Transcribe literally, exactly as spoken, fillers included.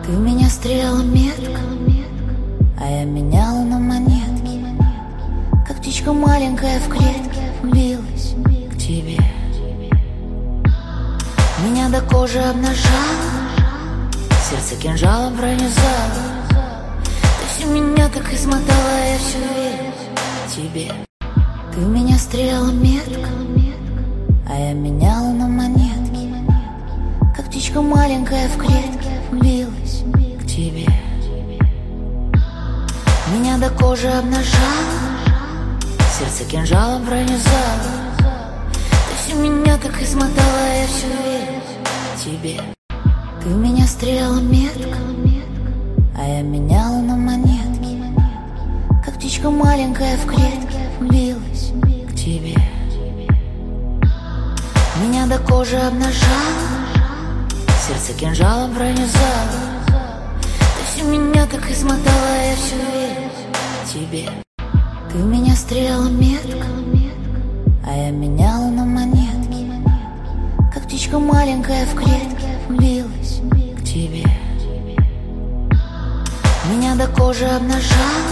Ты в меня стреляла метко, а я меняла на монетки. Как птичка маленькая в клетке билась к тебе. Меня до кожи обнажала, сердце кинжалом пронизало. Ты всю меня так измотала, я все верю тебе. Ты в меня стреляла метко, а я меняла на монетки. Как птичка маленькая в клетке билась к тебе. Меня до кожи обнажала, сердце кинжалом пронизало. Ты всю меня так измотала, я все верю тебе. Ты в меня стреляла метко, а я меняла на монетки. Как птичка маленькая в клетке билась к тебе. Меня до кожи обнажала, сердце кинжалом пронизало. Ты всю меня так измотала, я все верю тебе. Ты в меня стреляла метко, а я меняла на монетки. Как птичка маленькая в клетке билась к тебе. Меня до кожи обнажала,